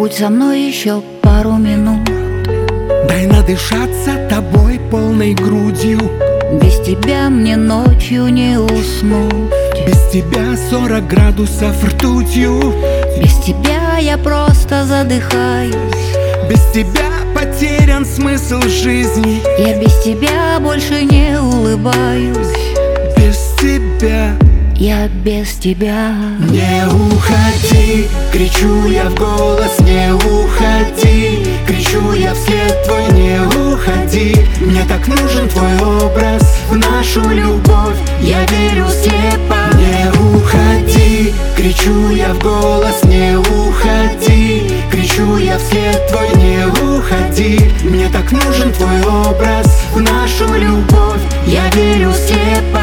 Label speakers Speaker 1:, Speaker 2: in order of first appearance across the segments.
Speaker 1: Побудь со мной еще пару минут.
Speaker 2: Дай надышаться тобой полной грудью.
Speaker 1: Без тебя мне ночью не уснуть.
Speaker 2: Без тебя 40 градусов ртутью.
Speaker 1: Без тебя я просто задыхаюсь.
Speaker 2: Без тебя потерян смысл жизни.
Speaker 1: Я без тебя больше не улыбаюсь.
Speaker 2: Без тебя
Speaker 1: я без тебя.
Speaker 2: Не уходи, кричу я в голос, не уходи. Кричу я вслед твой, не уходи. Мне так нужен твой образ в нашу любовь. Я верю слепо. Не уходи, кричу я в голос, не уходи. Кричу я вслед твой, не уходи. Мне так нужен твой образ в нашу любовь. Я верю слепо.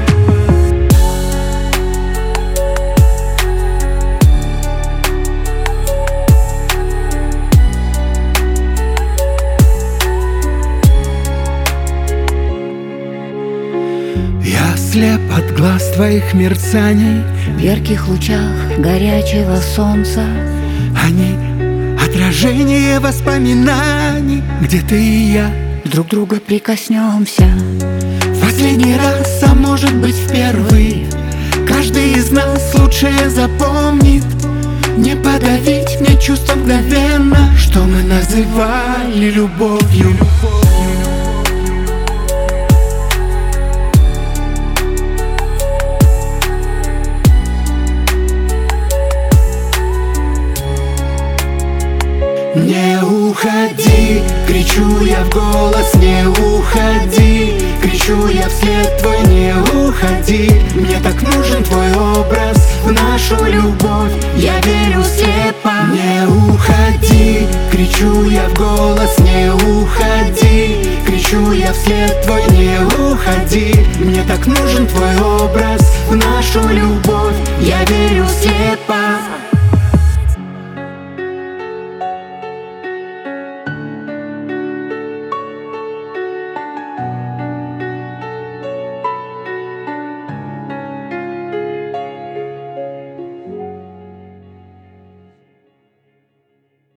Speaker 2: Я слеп от глаз твоих мерцаний.
Speaker 1: В ярких лучах горячего солнца.
Speaker 2: Они отражение воспоминаний, где ты и я
Speaker 1: друг друга прикоснемся.
Speaker 2: В последний раз, а может быть в первый. Каждый из нас лучшее запомнит. Не подавить мне чувства мгновенно, что мы называли любовью. Не уходи, кричу я в голос, не уходи. Кричу я вслед твой, не уходи. Мне так нужен твой образ в нашу любовь. Я верю слепо. Не уходи, кричу я в голос, не уходи. Кричу я вслед твой, не уходи. Мне так нужен твой образ в нашу любовь. Я верю слепо.